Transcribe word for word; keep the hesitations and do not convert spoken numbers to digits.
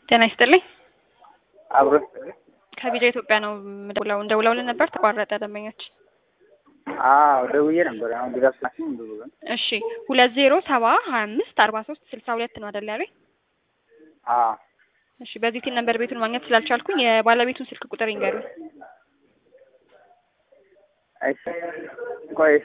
ጤና ይስጥልኝ። አብሮት ከቪዲዮ ኢትዮጵያ ነው ደውለው እንደውለውልን ነበር ተቋረጠ ደንበኞች። አዎ ደውዬ ነበር። አሁን ድጋፍ ሳይሆን እንደው እሺ ሁለት ዜሮ ሰባ ሀያ አምስት አርባ ሶስት ስልሳ ሁለት ነው አይደል ያለኝ? አዎ እሺ በዚህ ቲን ነበር ቤቱን ማግኘት ስላልቻልኩኝ የባለቤቱን ስልክ ቁጥር ይንገሩኝ። እሺ ቆይ